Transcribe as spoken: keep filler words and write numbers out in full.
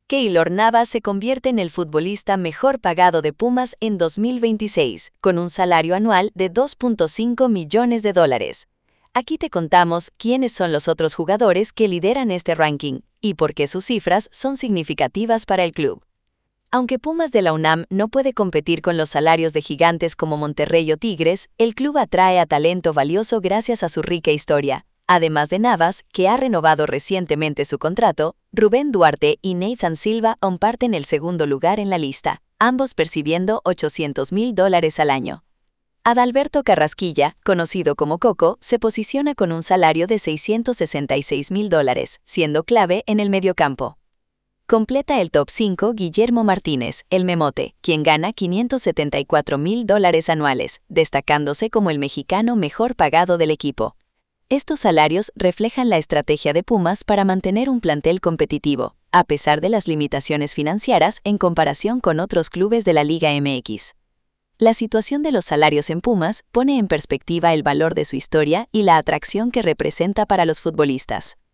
Keylor Navas se convierte en el futbolista mejor pagado de Pumas en dos mil veintiséis, con un salario anual de dos punto cinco millones de dólares. Aquí te contamos quiénes son los otros jugadores que lideran este ranking y por qué sus cifras son significativas para el club. Aunque Pumas de la UNAM no puede competir con los salarios de gigantes como Monterrey o Tigres, el club atrae a talento valioso gracias a su rica historia. Además de Navas, que ha renovado recientemente su contrato, Rubén Duarte y Nathan Silva comparten el segundo lugar en la lista, ambos percibiendo ochocientos mil dólares al año. Adalberto Carrasquilla, conocido como Coco, se posiciona con un salario de seiscientos sesenta y seis mil dólares, siendo clave en el mediocampo. Completa el top cinco Guillermo Martínez, el Memote, quien gana quinientos setenta y cuatro mil dólares anuales, destacándose como el mexicano mejor pagado del equipo. Estos salarios reflejan la estrategia de Pumas para mantener un plantel competitivo, a pesar de las limitaciones financieras en comparación con otros clubes de la Liga M X. La situación de los salarios en Pumas pone en perspectiva el valor de su historia y la atracción que representa para los futbolistas.